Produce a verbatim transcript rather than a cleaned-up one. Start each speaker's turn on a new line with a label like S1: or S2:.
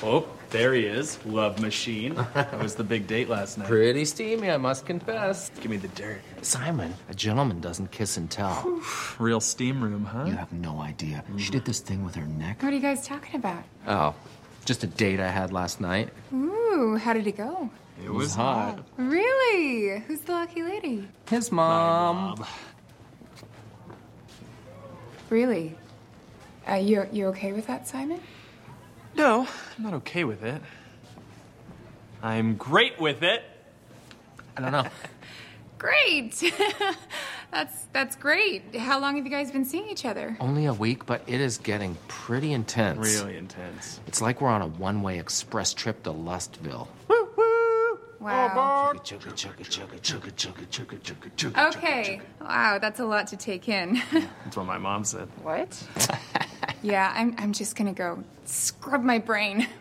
S1: Oh, there he is. Love machine. That was the big date last night.
S2: Pretty steamy, I must confess.
S1: Give me the dirt.
S2: Simon, a gentleman doesn't kiss and tell.
S1: Real steam room, huh?
S3: You have no idea. She did this thing with her neck.
S4: What are you guys talking about?
S2: Oh, just a date I had last night.
S4: Ooh, how did it go?
S1: It,
S2: It was hot.
S4: Really? Who's the lucky lady?
S2: His mom.
S1: Mom.
S4: Really? Uh, you you okay with that, Simon?
S1: No, I'm not okay with it. I'm great with it.
S2: I don't know.
S4: Great. that's that's great. How long have you guys been seeing each other?
S2: Only a week, but it is getting pretty intense.
S1: Really intense.
S2: It's like we're on a one-way express trip to Lustville.
S4: Wow.
S2: Chugga, chugga, chugga, chugga, chugga, chugga, chugga, chugga,
S4: Okay. Wow, that's a lot to take in.
S1: That's what my mom said.
S4: What? Yeah, I'm I'm just gonna go scrub my brain.